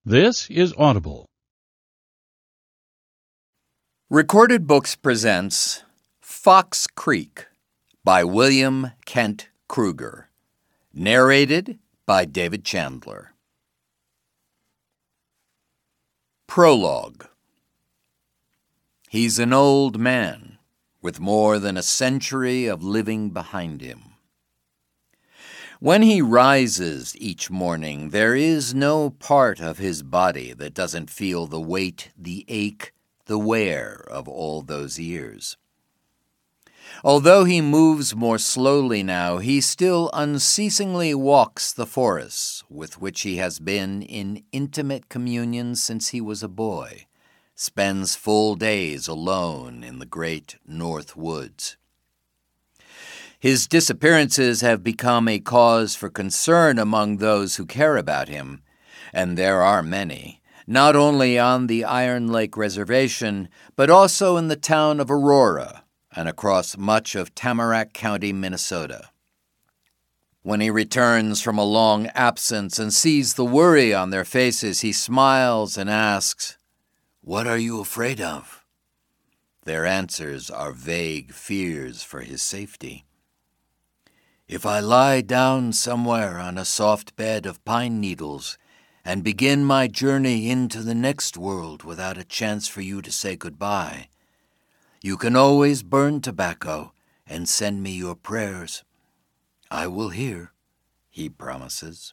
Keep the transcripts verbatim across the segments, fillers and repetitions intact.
This is Audible. Recorded Books presents Fox Creek by William Kent Kruger, narrated by David Chandler. Prologue. He's an old man with more than a century of living behind him. When he rises each morning, there is no part of his body that doesn't feel the weight, the ache, the wear of all those years. Although he moves more slowly now, he still unceasingly walks the forests with which he has been in intimate communion since he was a boy, spends full days alone in the great north woods. His disappearances have become a cause for concern among those who care about him, and there are many, not only on the Iron Lake Reservation, but also in the town of Aurora and across much of Tamarack County, Minnesota. When he returns from a long absence and sees the worry on their faces, he smiles and asks, "What are you afraid of?" Their answers are vague fears for his safety. "If I lie down somewhere on a soft bed of pine needles and begin my journey into the next world without a chance for you to say goodbye, you can always burn tobacco and send me your prayers. I will hear," he promises.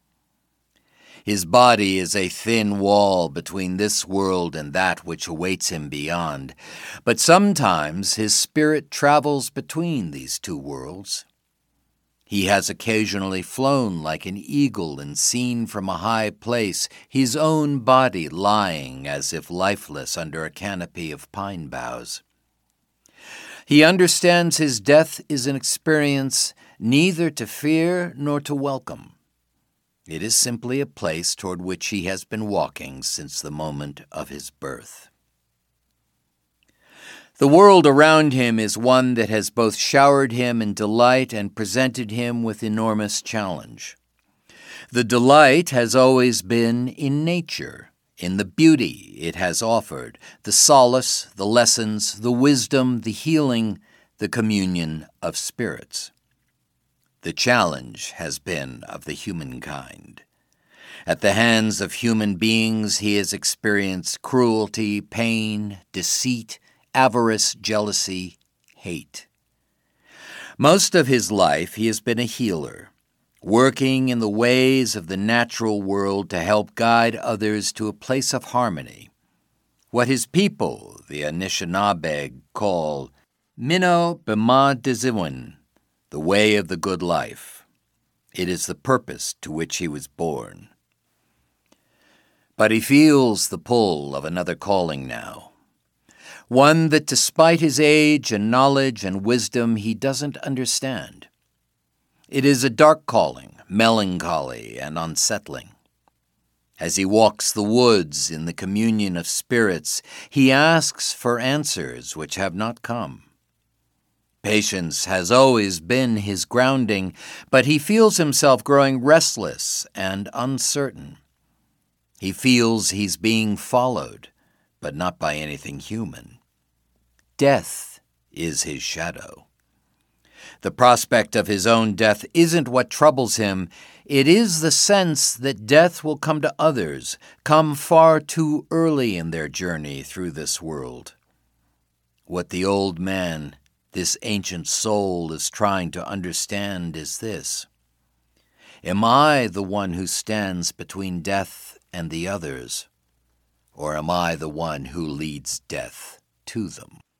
His body is a thin wall between this world and that which awaits him beyond, but sometimes his spirit travels between these two worlds. He has occasionally flown like an eagle and seen from a high place his own body lying as if lifeless under a canopy of pine boughs. He understands his death is an experience neither to fear nor to welcome. It is simply a place toward which he has been walking since the moment of his birth. The world around him is one that has both showered him in delight and presented him with enormous challenge. The delight has always been in nature, in the beauty it has offered, the solace, the lessons, the wisdom, the healing, the communion of spirits. The challenge has been of the humankind. At the hands of human beings, he has experienced cruelty, pain, deceit, avarice, jealousy, hate. Most of his life he has been a healer, working in the ways of the natural world to help guide others to a place of harmony, what his people, the Anishinaabe, call Mino B'ma Diziwin, the way of the good life. It is the purpose to which he was born. But he feels the pull of another calling now, one that despite his age and knowledge and wisdom he doesn't understand. It is a dark calling, melancholy and unsettling. As he walks the woods in the communion of spirits, he asks for answers which have not come. Patience has always been his grounding, but he feels himself growing restless and uncertain. He feels he's being followed, but not by anything human. Death is his shadow. The prospect of his own death isn't what troubles him. It is the sense that death will come to others, come far too early in their journey through this world. What the old man, this ancient soul, is trying to understand is this: am I the one who stands between death and the others, or am I the one who leads death to them?